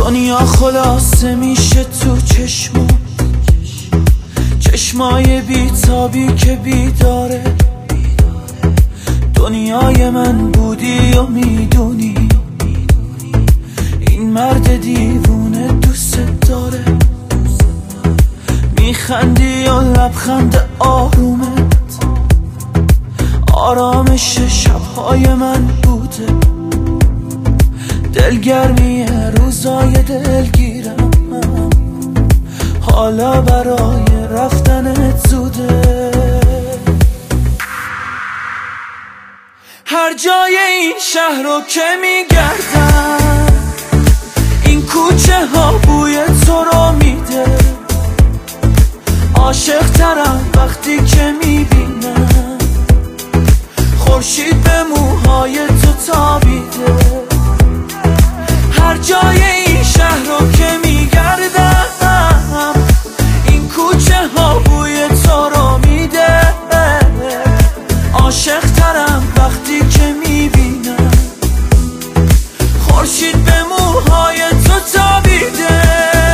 دنیا خلاصه میشه تو چشمای بیتابی که بیداره. دنیای من بودی و میدونی این مرد دیوونه دوست داره. میخندی و لبخند آرومت آرامش شبهای من بوده. دلگرمی روزای دلگیرم حالا برای رفتنت زوده. هر جای این شهر رو که میگردم این کوچه ها بوی تو رو میده. عاشق ترم وقتی که میبینم خورشید به موهای تو تابیده. هر جای این شهر رو که میگردم این کوچه ها بوی تو رو میده. عاشق ترم وقتی که میبینم خورشید به موهای تو تابیده.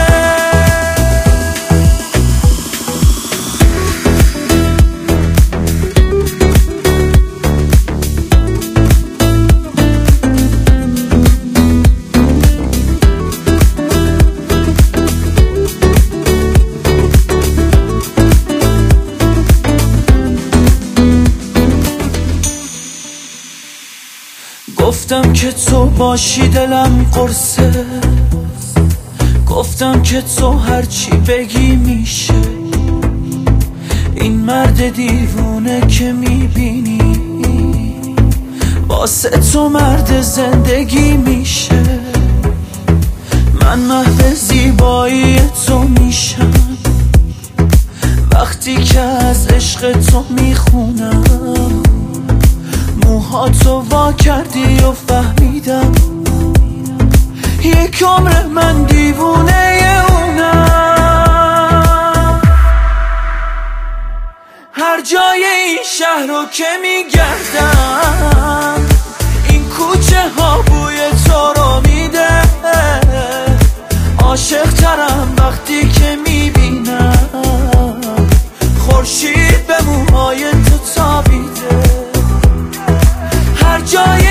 گفتم که تو باشی دلم قرصه. گفتم که تو هرچی بگی میشه. این مرد دیوونه که میبینی واسه تو مرد زندگی میشه. من محو زیبایی تو میشم وقتی که از عشق تو میخونم. موهاتو وا کردی و فهمیدم یک عمر من دیوونه اونم. هر جای این شهر رو که میگردم این کوچه ها بوی تو رو میده. عاشق ترم وقتی که میبینم خورشید به موهای تو تابیده. هر جای